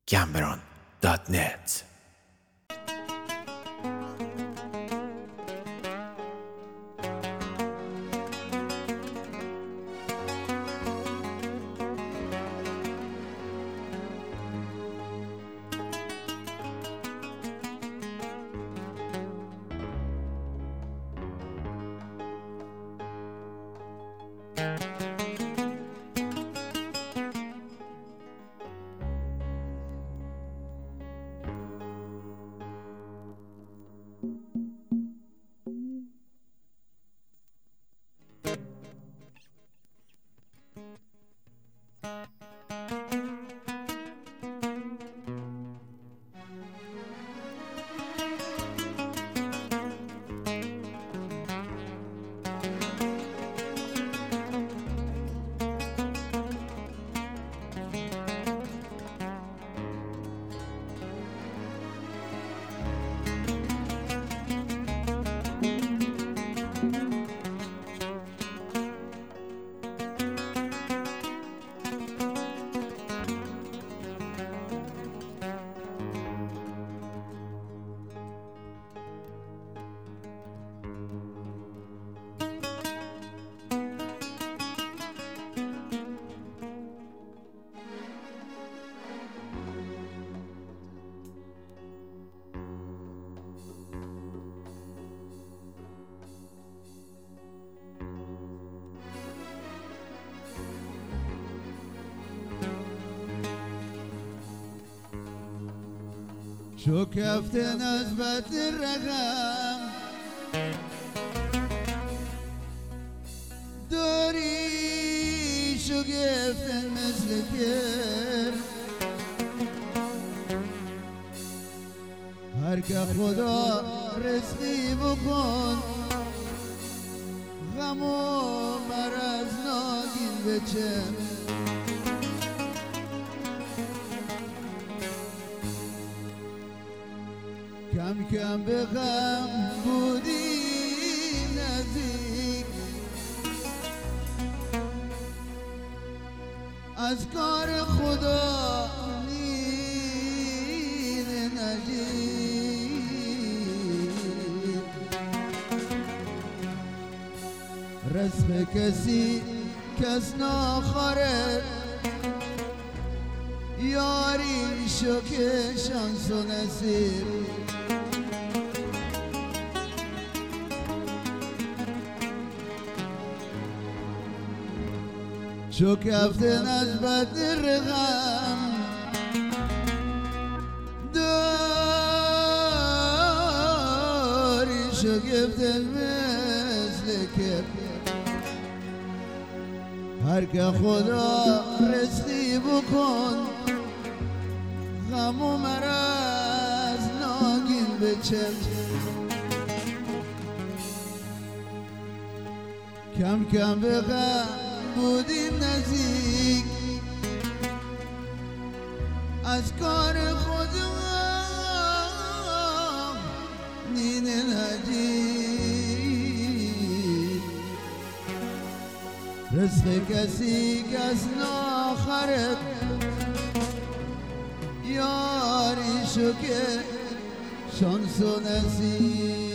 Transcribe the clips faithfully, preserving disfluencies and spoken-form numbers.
گمبران دات نت. شكفتن أثبت الرقم دوري شكفتن مثل كير هر که خدا رزقی بکن غم و مرض ناگین بچم کم کم به غم بودی نزدیک از کار خدا نیر نجیب رزق کسی کس ناخره یاری شو که شانس و نصیب شكفتن أثبت الرقم داري شكفتن مثل كيف هر که خدا رزقی بکن غم و مرض ناگین بچم کم کم به غم بودیم نزدیک از کار خدا نین الحجیب رزق کسی کس ناخرد یاری شو که شانس و نصیب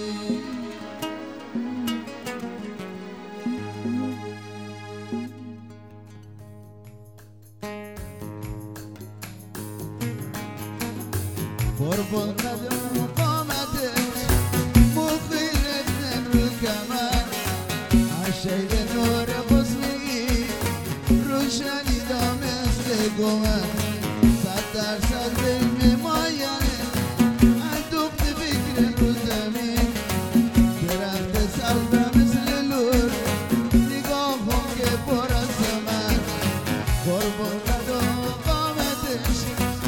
قربان قدم قامتش مخیلت نمرو کمر عشق نور حسنی روشنی دامست گمر صد درصد به میمایانه اندوخت فکر رو زمین درخت سلبه مثل لور نگاه هم که پر از زمن قربان قدم قامتش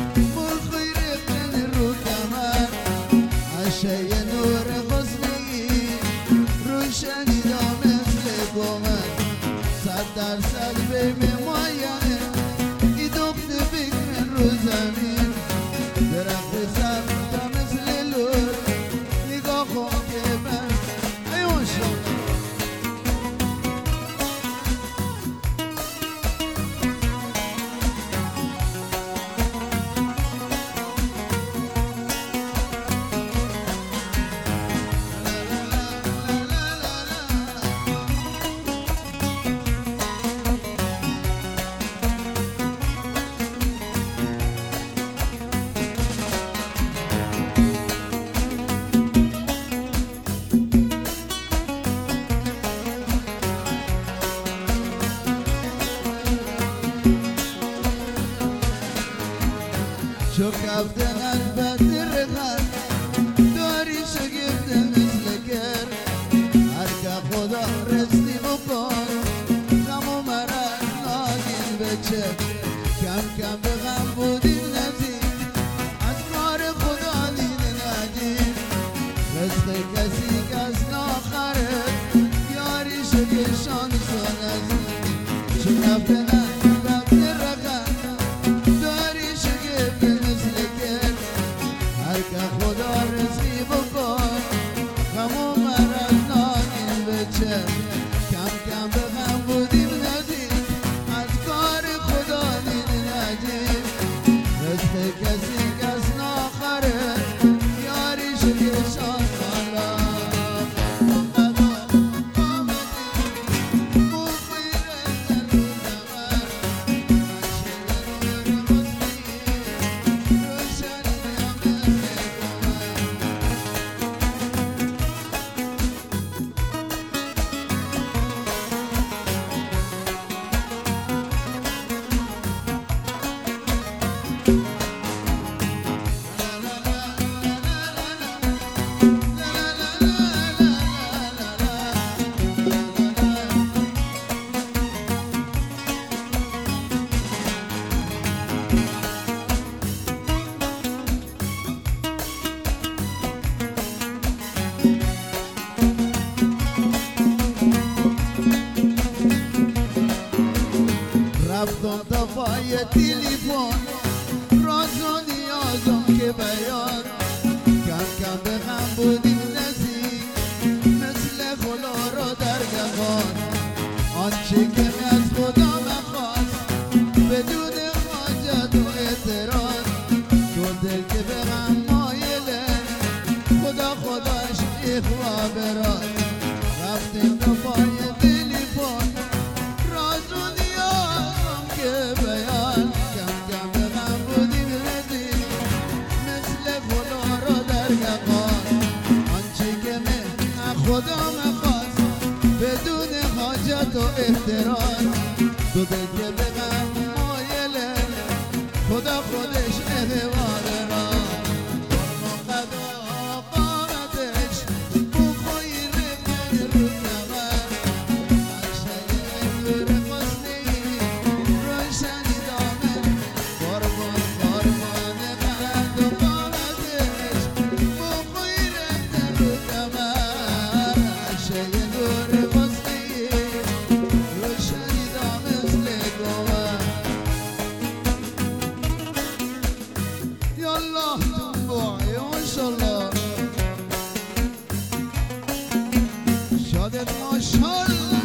شی نور حسنی روشنی دامست گمر صد درصد به میمایانه ای دخت فکر رو زمین درخت سبز مثل لور نگاه کن که من ایوان شد شو کفتن از بدر غم داری شگفت مثل گر هر که خدا رزقی بکن غم و مرض ناگین بچه کم کم به غم بودیم نزدیک از کار خدا دیده ندیم رزق کسی کس ناخره یاری شگشان سن از شو کفتن از بدر غم داری شگفت مثل گر هر که خدا رزقی بکن غم و مرض ناگین بچه کم کم به غم بودیم ندیم از کار خدا دیده ندیم رزق کسی کس ناخره یاری شگشان بالا رفتم تا پای تلفن راز و نیازم که بیان کم کم به غم بودیم نزدیک مثل خلا را در گمان آنچه که از خدا مخواست بدون حاجت و اعتراض تو دل که به غم مایله خدا خداش اخوا براز رفتیم تا پای تلفن راز و نیازم که بیان کم کم به غم بودیم نزدیک مثل خدا را در یقان آنچه که من خدا مخواست بدون حاجت و احترام تو دل که به غم مایله خدا خودش احوال را قضا قامتش بو خوی رفت رو کمر شادت ماشالله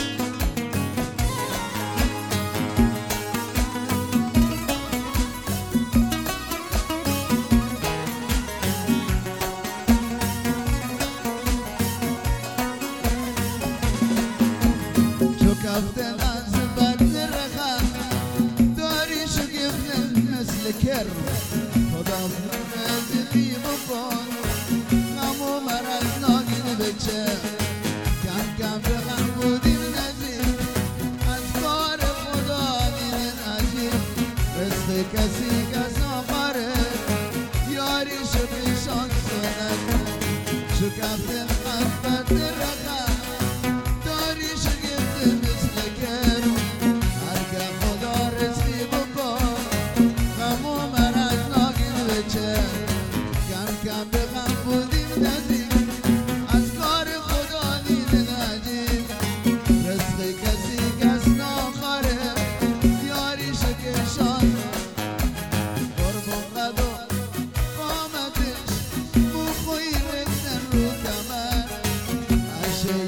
شو کفتن از بدر غم داری شگفت مثل کر خدا رزقی بکن غم و مرض ناگین بچه کم کم به غم بودیم نزدیک از کار خدا دیده ندیم رزق کسی کس آخره یاری شبیشان سنت شو کفتن از بدر غم داری شگفت مثل گر هر که خدا رزقی بکن غم و مرض ناگین بچه کم کم به غم بودیم ندیم از کار خدا دیده ندیم رزق کسی کس ناخره یاری شکشان قربون قد و قامتش بو خوی رفتن رو کمر عشه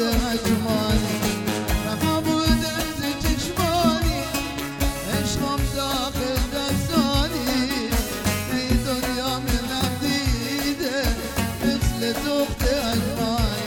اجمانی رها بودم ز چشمانی عشقم داخل دستانی ای دنیا من ندیده مثل دخت اجمانی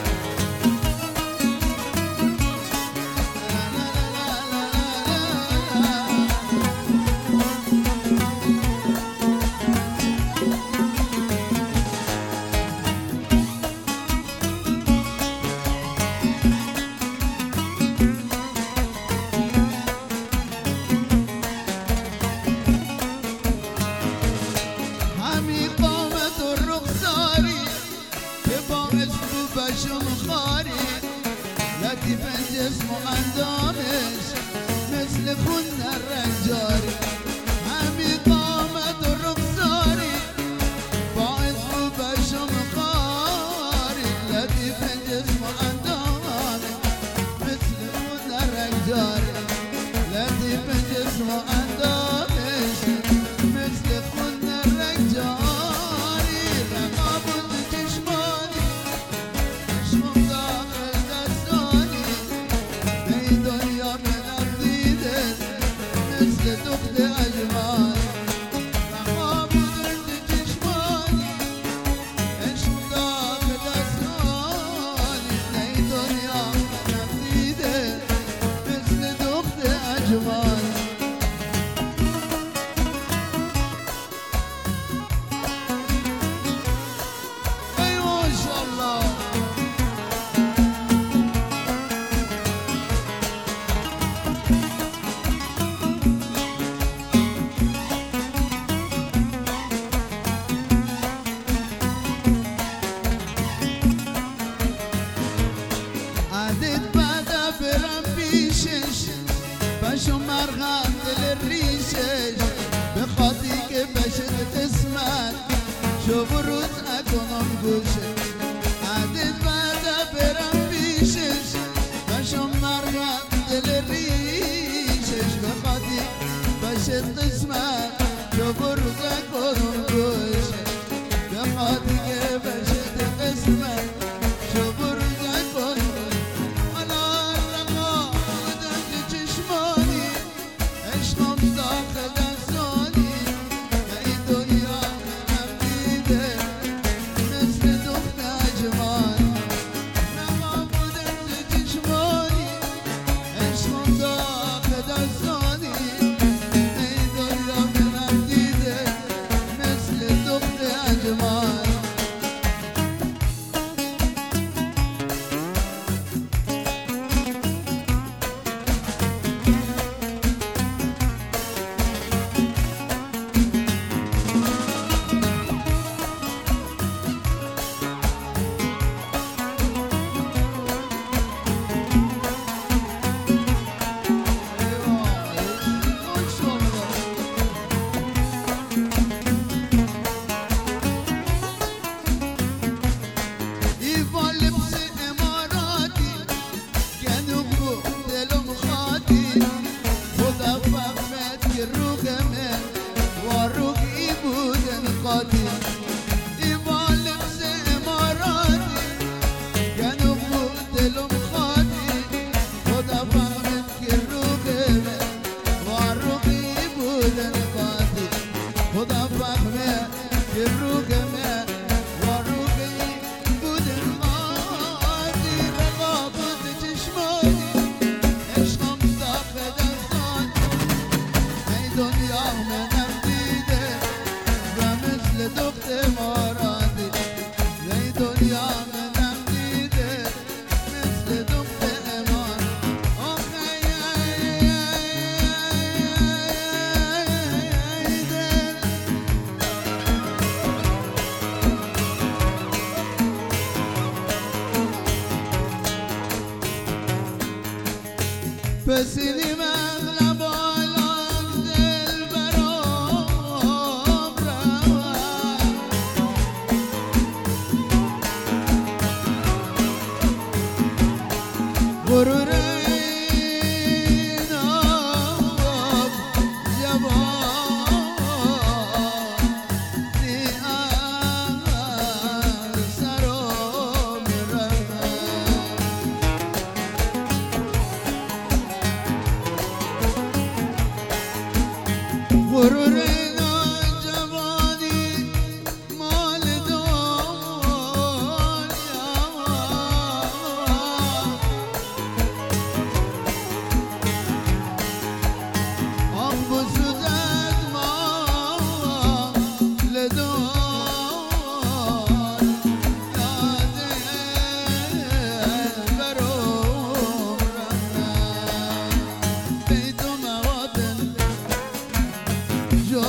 لطیف جسم و اندامش مثل خون رنگ جاری همین قامت و رخساری باعث رو بشم خاری لطیف جسم و اندامش مثل خون رنگ جاری لطیف جسم و اندامش مثل خون رنگ جاری رقا بود چشمانی چشمم داخل دستانی ای دنیا من دیده مثل دخت اجمانی رقا بود چشمانی عشق داخل دستانی ای دنیا من دیده مثل دخت اجمانی عدد بعد برم پیشش بشو مرغم دل ریشش به خاطی که بشد قسمت شو بروز اکنم گوشش عدد بعد برم پیشش بشو مرغم دل ریشش به خاطی بشد قسمت شو بروز اکنم گوشش به خاطی که بشد قسمت شو بروز اکنم خدا فهمه که رو گمه و رو گی بودن مادی رقا بود چشمانی عشقم داخل دستان ای دنیا منم دیده و مثل دخت مارادی ای دنیا منم دیده مثل دخت امان بسیدی من لبالان دل برام روان غرور اینام جوانی از سرم روان غرورنا جوانی مال دنیا آن بسودت ما لدار یاده برام رفت بیتو موادن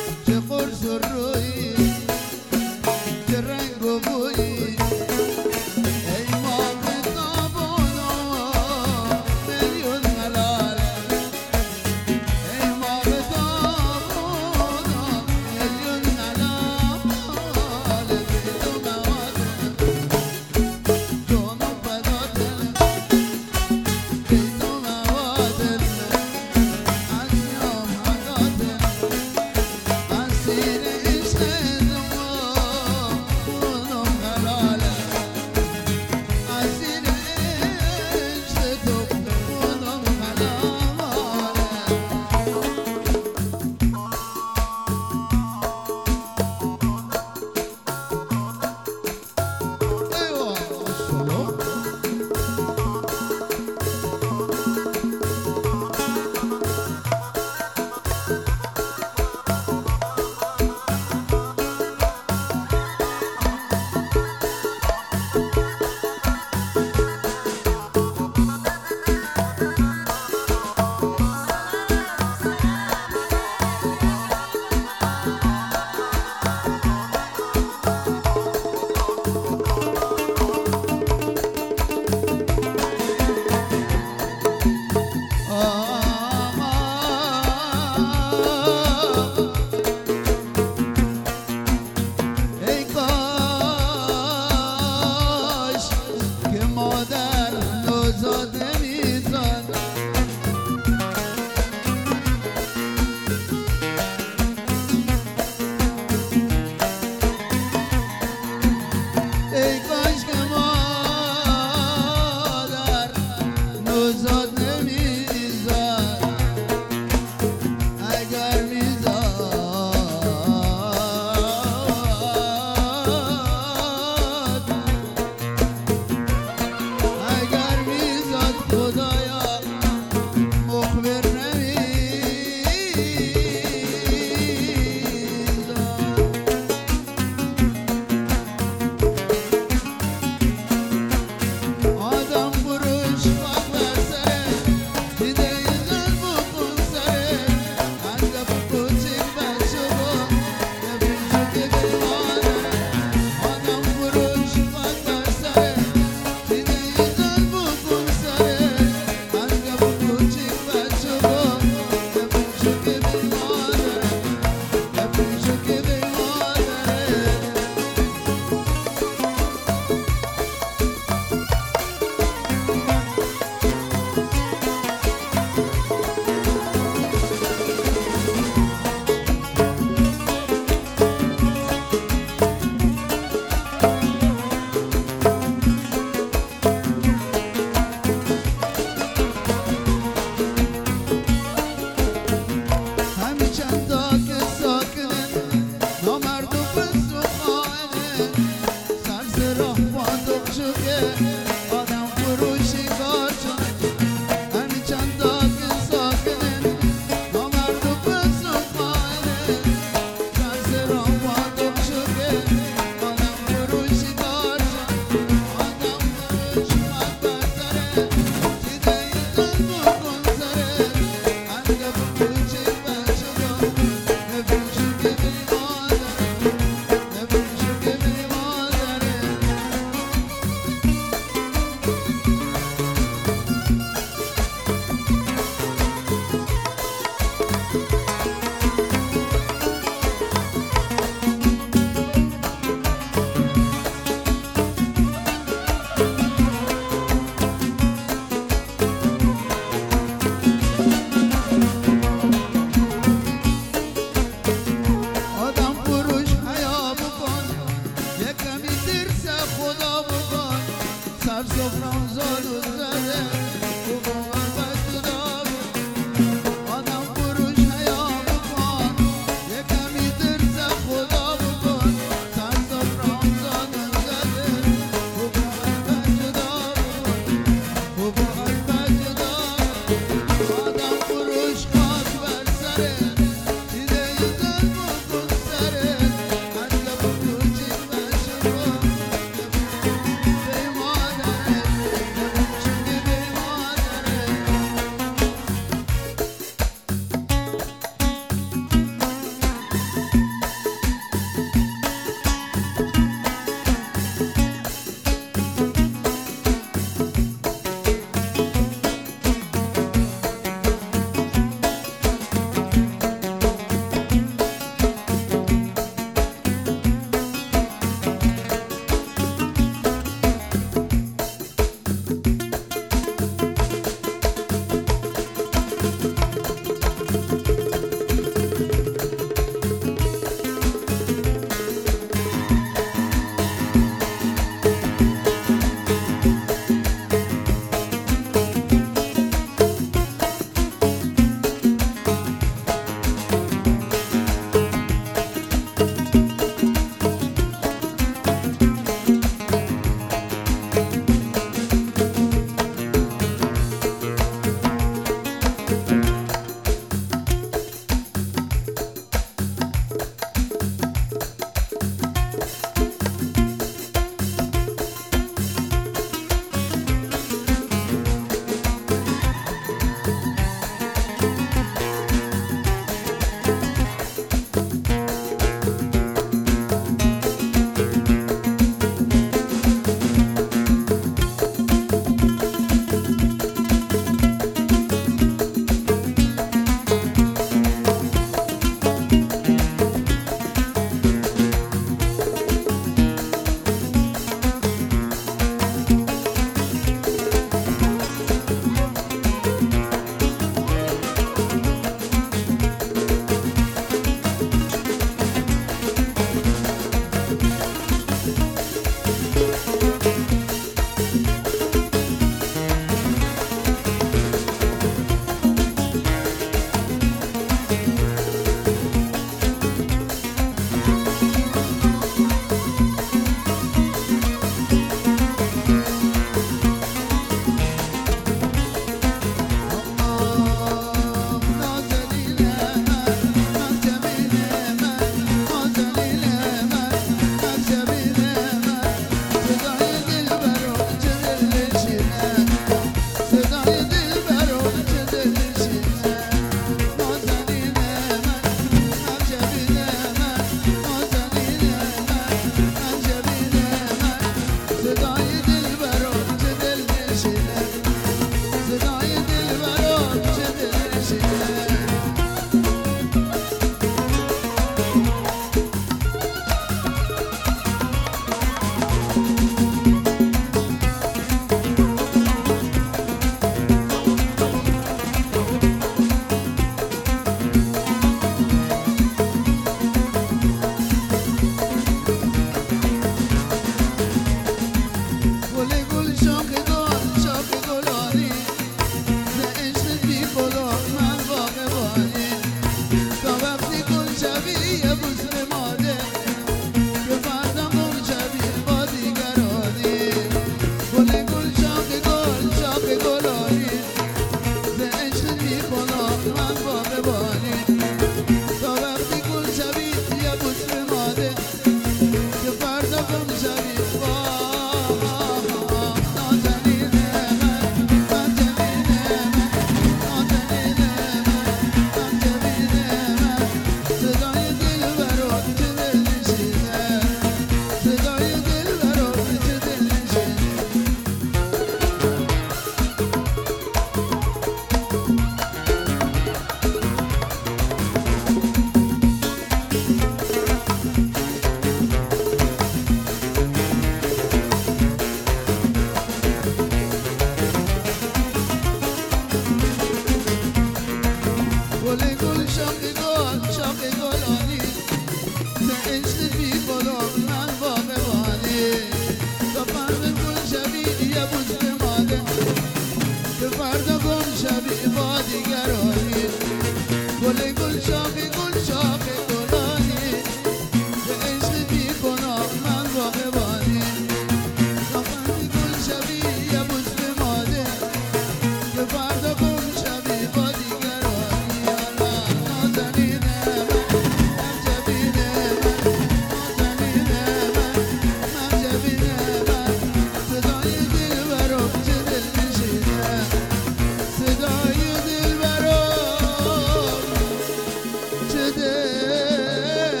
شبی با دیگرانی گل گل شاخی گل شاخی گلانی به عشق بی گناه من باغبانی نخندی گل شبی یه بوس به ماده به فردا گم شبی با دیگرانی حالا نازنینه من ممجبینه من نازنینه من ممجبینه من صدای دل برام چه دل نشینه صدای دل برام چه دل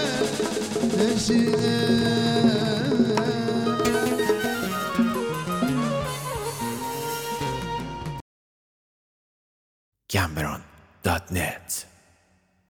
نشینه Cameron dot net